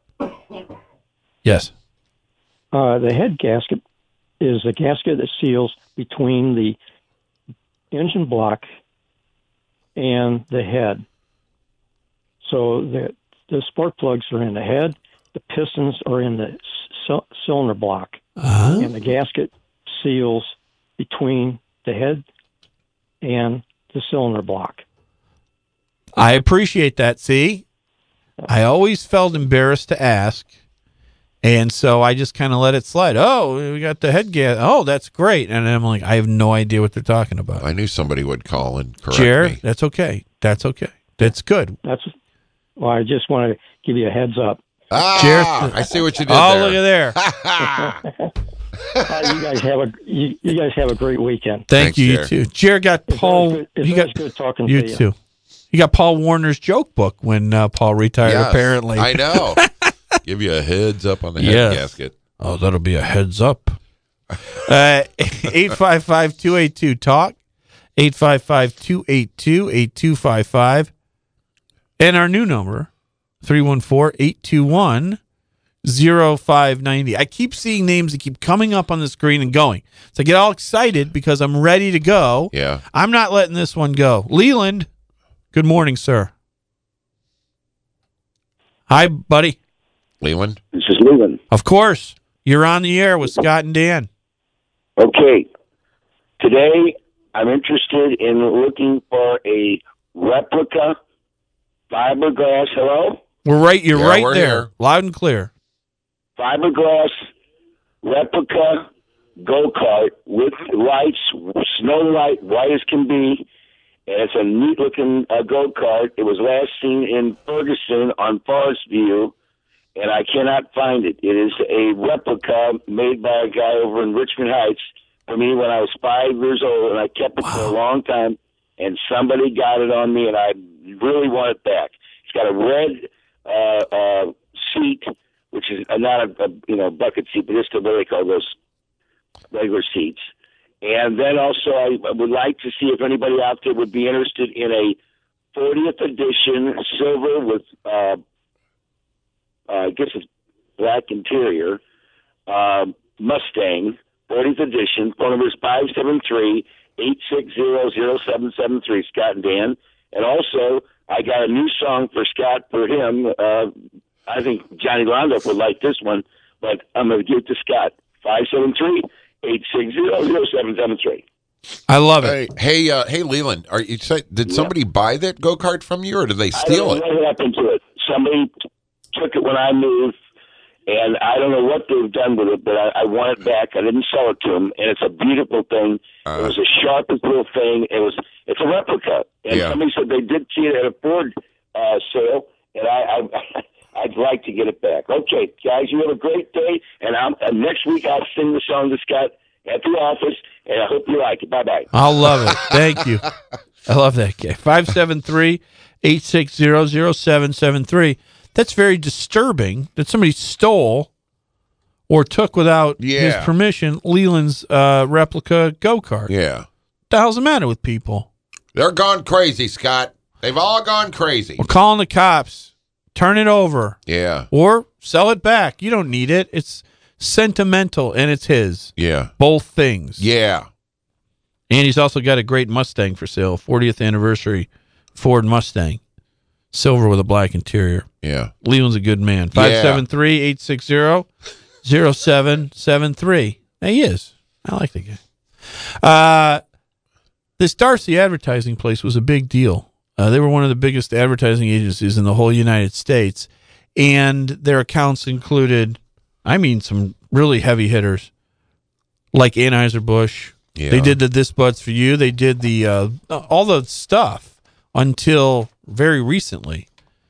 Yes. Uh, the head gasket is a gasket that seals between the engine block and the head. So the the spark plugs are in the head, the pistons are in the c- cylinder block, uh-huh. and the gasket seals between the head and the cylinder block. I appreciate that. See, I always felt embarrassed to ask, and so I just kind of let it slide. Oh, we got the head gas. Oh, that's great. And I'm like, I have no idea what they're talking about. I knew somebody would call and correct Jer, me. that's okay. That's okay. That's good. That's well. I just want to give you a heads up. Ah, Jer, I see what you did oh, there. look at there. uh, you guys have a you, you guys have a great weekend. Thank Thanks, you. Jer. You too. Jer got It's Paul. always good, it's he always got good talking you to you. too. He got Paul Warner's joke book when uh, Paul retired. Yes, apparently, I know. Give you a heads up on the head Yes. gasket. Oh, that'll be a heads up. Uh, eight five five, two eight two, talk. eight five five, two eight two, eight two five five. And our new number, three one four, eight two one, zero five nine zero. I keep seeing names that keep coming up on the screen and going. So I get all excited because I'm ready to go. Yeah. I'm not letting this one go. Leland, good morning, sir. Hi, buddy. Leland? This is Leland. Of course. You're on the air with Scott and Dan. Okay. Today, I'm interested in looking for a replica fiberglass. Hello? We're right. You're Yeah, right we're there. here. Loud and clear. Fiberglass replica go-kart with lights, snow white, white as can be. And it's a neat-looking uh, go-kart. It was last seen in Ferguson on Forest View, and I cannot find it. It is a replica made by a guy over in Richmond Heights for me when I was five years old, and I kept it wow. for a long time, and somebody got it on me, and I really want it back. It's got a red uh, uh, seat, which is not a, a you know bucket seat, but just a, what do they call those regular seats. And then also I would like to see if anybody out there would be interested in a fortieth edition silver with, uh, uh, I guess it's black interior, uh, Mustang, fortieth edition. Phone number is five seven three, eight six zero, zero seven seven three, Scott and Dan. And also, I got a new song for Scott for him. Uh, I think Johnny Londup would like this one, but I'm going to give it to Scott. five seven three, eight six zero, zero seven seven three. I love it. Hey, hey, uh, hey, Leland, are you say, did yeah. somebody buy that go-kart from you, or did they steal I don't know it? What happened to it? Somebody took it when I moved, and I don't know what they've done with it, but I, I want it back. I didn't sell it to them, and it's a beautiful thing. Uh, it was the sharpest little thing. It was. It's a replica, and yeah. somebody said they did see it at a Ford uh, sale, and I. I I'd like to get it back. Okay, guys, you have a great day, and I'm, uh, next week I'll sing the song to Scott at the office, and I hope you like it. Bye-bye. I'll love it. Thank you. I love that guy. five seven three, eight six zero, zero seven seven three. That's very disturbing that somebody stole or took without yeah. his permission Leland's uh, replica go-kart. Yeah. What the hell's the matter with people? They're gone crazy, Scott. They've all gone crazy. We're calling the cops. Turn it over. Yeah. Or sell it back. You don't need it. It's sentimental, and it's his. Yeah. Both things. Yeah. And he's also got a great Mustang for sale. fortieth anniversary Ford Mustang. Silver with a black interior. Yeah. Leland's a good man. five seven three, eight six zero, zero seven seven three. He is. I like the guy. Uh, this Darcy advertising place was a big deal. Uh, they were one of the biggest advertising agencies in the whole United States, and their accounts included, I mean, some really heavy hitters like Anheuser-Busch. Yeah. They did the This Bud's For You. They did the uh, all the stuff until very recently.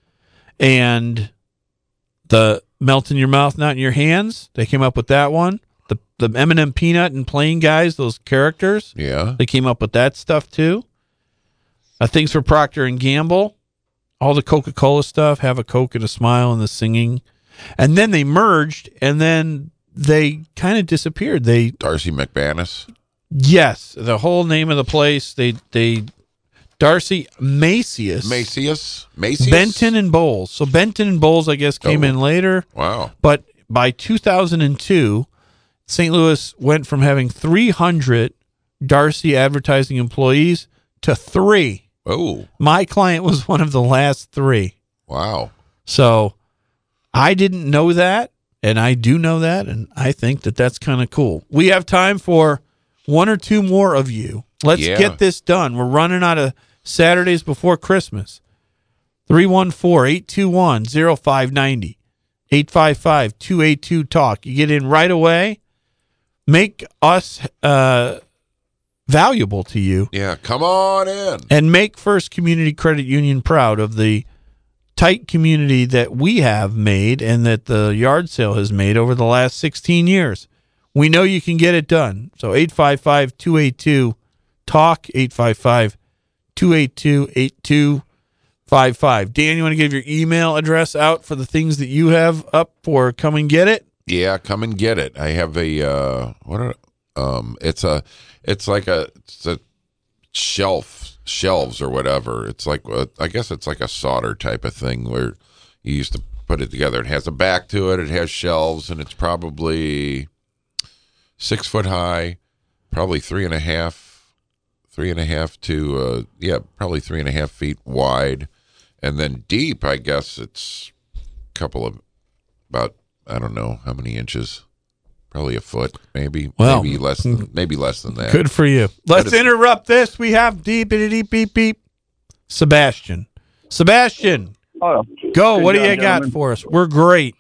And the Melt in Your Mouth, Not in Your Hands, they came up with that one. The the M and M Peanut and Plain Guys, those characters, yeah, they came up with that stuff too. Uh, things for Procter and Gamble, all the Coca-Cola stuff, Have a Coke and a Smile and the singing. And then they merged, and then they kind of disappeared. They Darcy McManus. Yes, the whole name of the place, they they Darcy Macias. Macias? Macias? Benton and Bowles. So Benton and Bowles, I guess, came Oh. in later. Wow. But by two thousand two, Saint Louis went from having three hundred Darcy advertising employees to three. Oh. My client was one of the last three. Wow. So I didn't know that, and I do know that, and I think that that's kind of cool. We have time for one or two more of you. Let's Yeah. get this done. We're running out of Saturdays before Christmas. three one four, eight two one, zero five nine zero. eight five five, two eight two, talk. You get in right away. Make us uh, valuable to you. Yeah, come on in. And make First Community Credit Union proud of the tight community that we have made and that the yard sale has made over the last sixteen years. We know you can get it done. So eight five five, two eight two, talk, eight five five, two eight two, eight two five five. Dan, you want to give your email address out for the things that you have up for Come and Get It? Yeah, come and get it. I have a uh what are um it's a it's like a it's a shelf shelves or whatever. It's like a, I guess it's like a solder type of thing where you used to put it together. It has a back to it, it has shelves, and it's probably six foot high, probably three and a half three and a half to uh yeah, probably three and a half feet wide. And then deep, I guess it's a couple of about I don't know how many inches, probably a foot, maybe, Well, maybe less than maybe less than that. Good for you. Let's interrupt this. We have deep, beep, beep, beep, beep. Sebastian. Sebastian, Oh, go. good What do job, you got gentlemen. for us? We're great.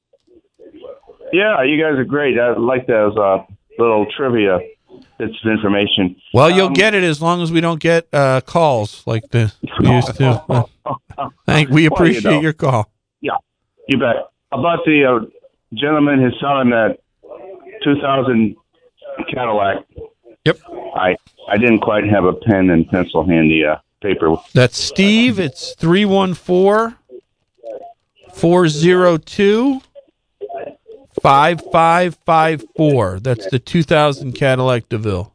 Yeah, you guys are great. I like those uh, little trivia bits of information. Well, you'll Um, get it as long as we don't get uh, calls like the we used to. Uh, thank. We Well, you appreciate know. your call. Yeah, you bet. About the uh, gentleman who's selling that two thousand Cadillac. Yep. I I didn't quite have a pen and pencil handy. Uh, paper. That's Steve. It's three one four, four zero two, five five five four. That's the two thousand Cadillac DeVille.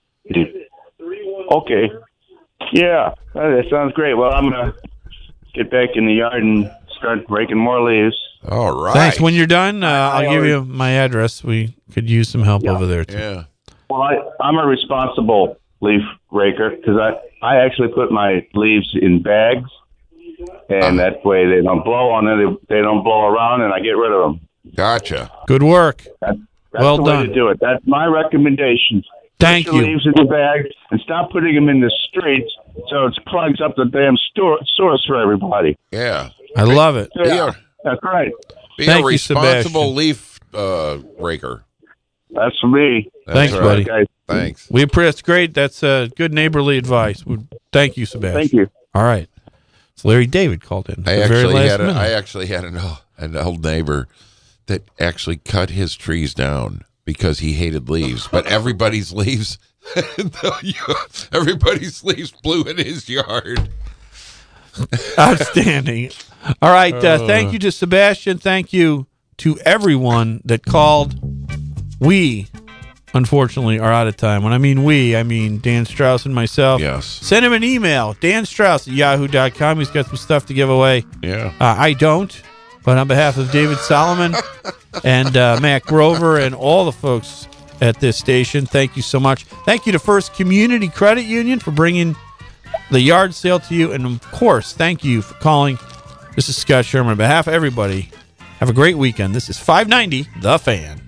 Okay. Yeah, that sounds great. Well, I'm gonna get back in the yard and start breaking more leaves. All right. Thanks. When you're done, uh, I'll I give already- you my address. We could use some help over there too. Yeah. Well, I, I'm a responsible leaf raker because I, I actually put my leaves in bags, and that way they don't blow on it. They, they don't blow around, and I get rid of them. Gotcha. Good work. That, that's Well the done. way to do it. That's my recommendation. Thank Put your you. leaves in the bag and stop putting them in the streets so it plugs up the damn store, source for everybody. Yeah. I love it. Yeah, that's right. Be Thank a you, responsible Sebastian. leaf uh, raker. That's for me. That's Thanks, right. buddy. Guys. Thanks. We appreciate. That's great. That's uh, good neighborly advice. We- Thank you, Sebastian. Thank you. All right. So Larry David called in. at I the very actually last had a, minute. I actually had an, oh, an old neighbor that actually cut his trees down because he hated leaves. But everybody's leaves, everybody's leaves blew in his yard. Outstanding. All right. Uh, thank you to Sebastian. Thank you to everyone that called. We, unfortunately, are out of time. When I mean we, I mean Dan Strauss and myself. Yes. Send him an email, Dan Strauss at yahoo dot com. He's got some stuff to give away. Yeah. Uh, I don't. But on behalf of David Solomon and uh, Matt Grover and all the folks at this station, thank you so much. Thank you to First Community Credit Union for bringing the yard sale to you. And, of course, thank you for calling. This is Scott Sherman. On behalf of everybody, have a great weekend. This is five ninety The Fan.